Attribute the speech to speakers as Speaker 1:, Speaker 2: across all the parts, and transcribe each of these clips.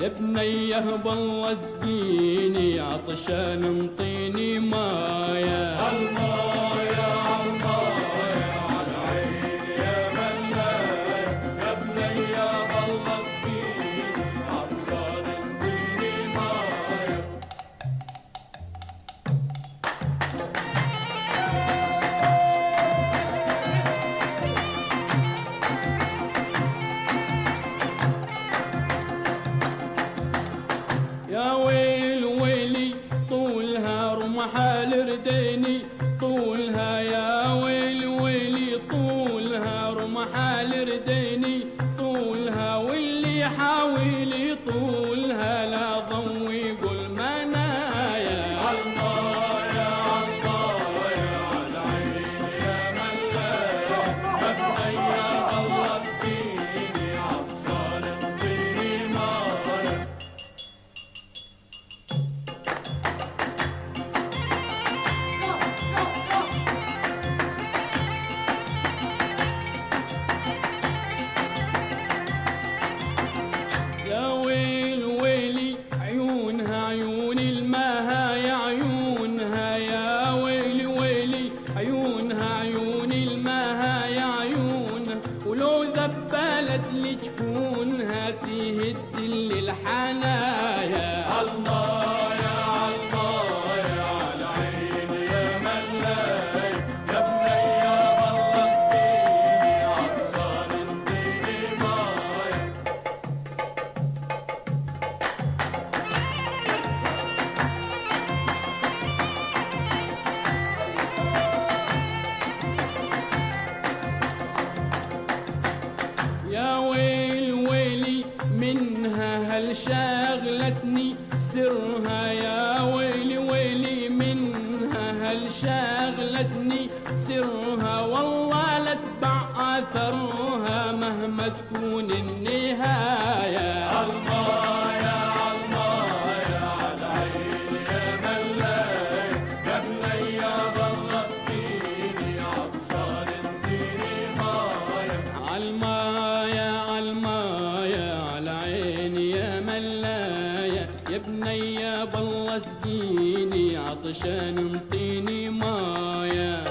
Speaker 1: يا بنيه بالله اسقيني عطشان انطيني مايا. المايا المايا على عيني يا ملايا، يا بنيه بالله اسقيني عطشان انطيني مايا. يا ويل ويلي طولها رمحال رديني طولها، يا ويل ويلي طولها رمحال رديني طولها، واللي يحاول يطولها لا ضوي يقول منايا. المايا المايا على عيني يا ملايا، يا بنيه الله اسقيني عطشان انطيني مايا. يا ويل ويلي عيونها عيون الماها يا عيونها، يا ويلي ويلي عيونها عيون الماها يا عيونها، ولو ذبلت لجفونها تهد لي الحنايا. المايا المايا على عيني يا ملايا، يا بنيه بالله اسقيني عطشان انطيني مايا. يا ويل ويلي منها هل شاغلتني سرها، يا ويلي ويلي منها هل شاغلتني سرها، والله لا اتبع اثرها مهما تكون النهايه. المايا المايا على عيني يا ملايا، يا بنيه بالله اسقيني عطشان انطيني مايا. عالمايا عالمايا على عيني يا ملايا، يا بنيه بالله اسقيني عطشان انطيني مايا.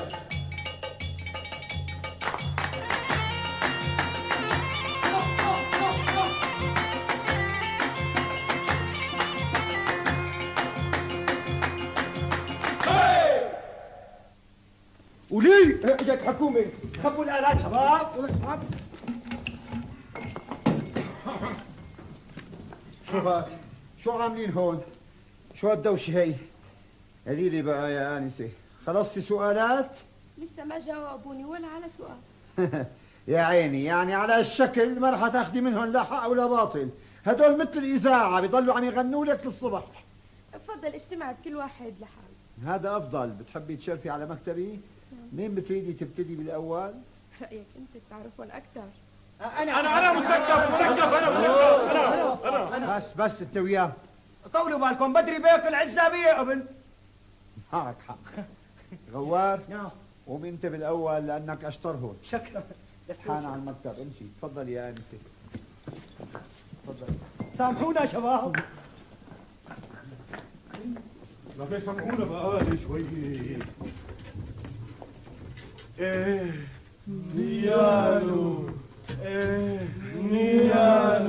Speaker 2: ولي اجت حكومه، خبوا الالات شباب. شباب
Speaker 3: شو هاد؟ شو عاملين هون؟ شو هالدوشة هي؟ قولي لي بقى يا آنسة، خلصتي سؤالات؟
Speaker 4: لسه ما جاوبوني ولا على سؤال.
Speaker 3: يا عيني، يعني على هالشكل ما رح تاخدي منهم لا حق ولا باطل، هدول مثل الإذاعة بيضلوا عم يغنوا لك للصبح.
Speaker 4: بفضل اجتمع بكل واحد لحاله.
Speaker 3: هذا أفضل. بتحبي تشرفي على مكتبي؟ مين بتريدي تبتدي بالأول؟
Speaker 4: رأيك انت بتعرفون اكثر.
Speaker 2: انا مستكف انا
Speaker 3: بس انت وياه
Speaker 2: طولوا بالكم، بدري بيك العزابيه قبل.
Speaker 3: معك حق. غوار،
Speaker 2: نعم.
Speaker 3: قوم انت بالاول لانك اشطر هون.
Speaker 2: شكرا.
Speaker 3: حان على المكتب، امشي. تفضل يا انسه. تفضل.
Speaker 2: سامحونا شباب.
Speaker 5: لكن سامحونا بقى شوي. ايه نيالو، ايه نيالو.